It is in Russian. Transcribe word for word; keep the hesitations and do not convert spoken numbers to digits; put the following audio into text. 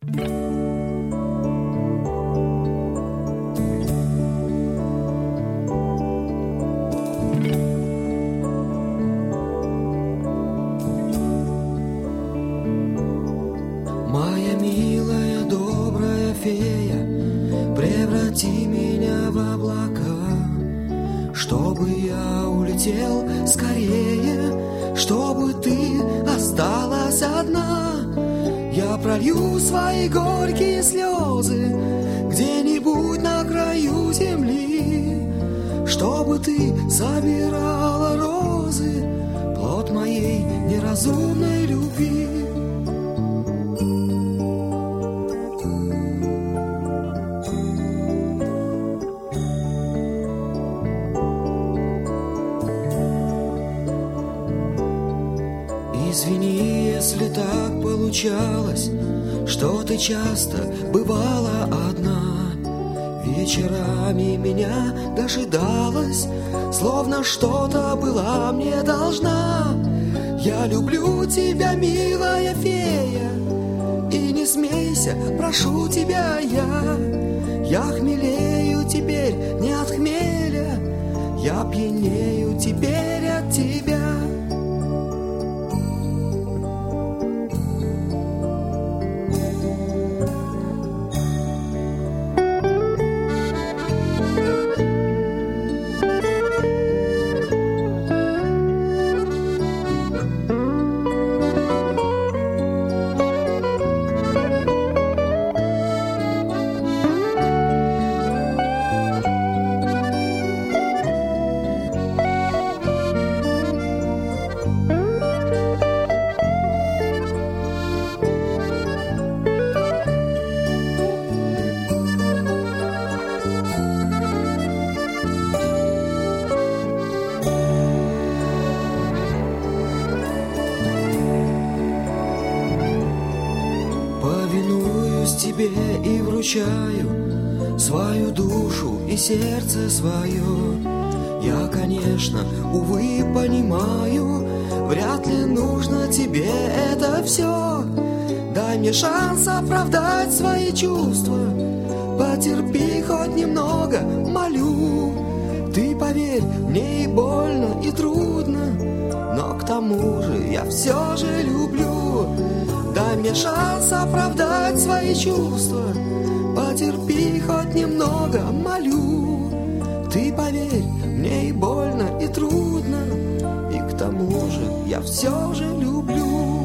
Моя милая, добрая фея, преврати меня в облака, чтобы я улетел скорее, чтобы ты осталась одна. Я пролью свои горькие слезы где-нибудь на краю земли, чтобы ты собирала розы, плод моей неразумной любви. Извини, если так получалось, что ты часто бывала одна. Вечерами меня дожидалась, словно что-то была мне должна. Я люблю тебя, милая фея, и не смейся, прошу тебя я. Я хмелею теперь не от хмеля, я пьянею теперь от тебя. Повинуюсь тебе и вручаю свою душу и сердце свое. Я, конечно, увы, понимаю, вряд ли нужно тебе это все. Дай мне шанс оправдать свои чувства, потерпи хоть немного, молю. Ты поверь, мне и больно, и трудно, но к тому же я все же люблю. Дай мне шанс оправдать свои чувства, потерпи хоть немного, молю. Ты поверь, мне и больно, и трудно, и к тому же я все же люблю.